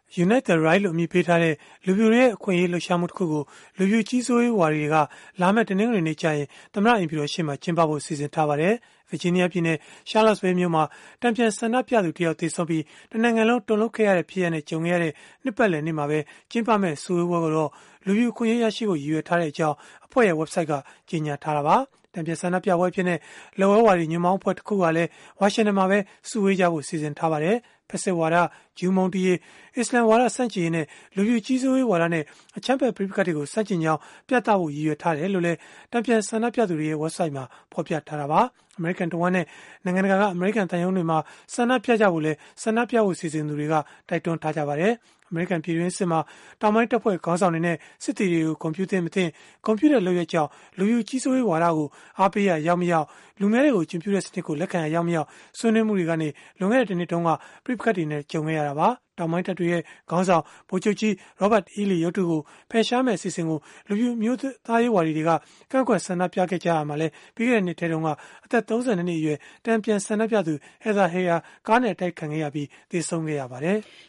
Unite the Right လို့အမည်ပေးထားတဲ့လူဖြူတွေရဲ့အခွင့်အရေးလှုပ်ရှားမှုတစ်ခုကိုလူဖြူကြီးစိုးရေးဝါဒီတွေကလာမယ့်တနင်္ဂနွေနေ့ကျရင်သမ္မတအိမ်ဖြူတော်ရှေ့မှာကျင်းပဖို့စီစဉ်ထားပါတယ်။ ဗာဂျီးနီးယားပြည်နယ် Charlottesville မြို့မှာတံပြန်ဆန္ဒပြသူတစ်ယောက်သေဆုံးပြီးတနိုင်ငံလုံးတုန်လှုပ်ခဲ့ရတဲ့ဖြစ်ရပ်နဲ့ကြုံခဲ့ရတဲ့နှစ်ပတ်လည်နေ့မှာပဲကျင်းပမဲ့စုဝေးပွဲကိုတော့လူဖြူအခွင့်အရေးရရှိဖို့ရည်ရွယ်ထားတဲ့အကြောင်းအဖွဲ့ရဲ့ website ကကြေညာထားတာပါ။တံပြန်ဆန္ဒပြပွဲဖြစ်တဲ့လက်ဝဲဝါဒီညွန့်ပေါင်းအဖွဲ့တစ်ခုကလည်းဝါရှင်တန်မှာပဲစုဝေးကြဖို့စီစဉ်ထားပါတယ်။ဖက်စစ်ဝါဒဂျူးမုန်းတီးရေးအစ္စလာမ်ဝါဒဆန့်ကျင်ရေးနဲ့လူဖြူကြီးစိုးရေးဝါဒနဲ့အချမ်းဖက်ပဋိပက္ခတွေကိုဆန့်ကျင်ကြောင်းပြသဖို့ရည်ရွယ်ထားတယ်လို့လည်းတံပြန်ဆန္ဒပြသူတွေရဲ့ website မှာဖော်ပြထားတာပါ။အမေရိကန်တဝန်းနဲ့နိုင်ငံတကာကအမေရိကန်တန်ယုံတွေမှာဆန္ဒပြကြဖို့လဲဆန္ဒပြဖို့စီစဉ်သူတွေကတိုက်တွန်းထားကြပါတယ်။အမေရိကန်ပြည်တွင်းစစ်မှာတောင်ပိုင်းတပ်ဖွဲ့ခေါင်းဆောင်တွေနဲ့စစ်တီတွေကိုကွန်ပျူတာမသိကွန်ပျူတာလုပ်ရကြောင်းလူယူကြီးစိုးရေးဝါဒကိုအားပေးရရောက်မရောက်လူငယ်တွေကိုကျင်ပြတဲ့စနစ်ကိုလက်ခံရရောက်မရောက်ဆွေးနွေးမှုတွေကနေလွန်ခဲ့တဲ့တစ်နှစ်တုန်းကပြိပခတ်တွေနဲ့ကြုံခဲ့ရတာပါတောင်ပိုင်းတပ်တွေရဲ့ခေါင်းဆောင်ဗိုလ်ချုပ်ကြီး Robert E. Lee ရုပ်တုကိုဖယ်ရှားမဲ့အစီအစဉ်ကိုလူမျိုးသားရေးဝါဒီတွေကကန့်ကွက်ဆန္ဒပြခဲ့ကြရမှာလဲပြီးခဲ့တဲ့နှစ်ထဲတုန်းကအသက်32နှစ်အရွယ်တန်ပြန်ဆန္ဒပြသူ Heather Heyer ကားနဲ့တိုက်ခံခဲ့ရပြီးသေဆုံးခဲ့ရပါတယ်။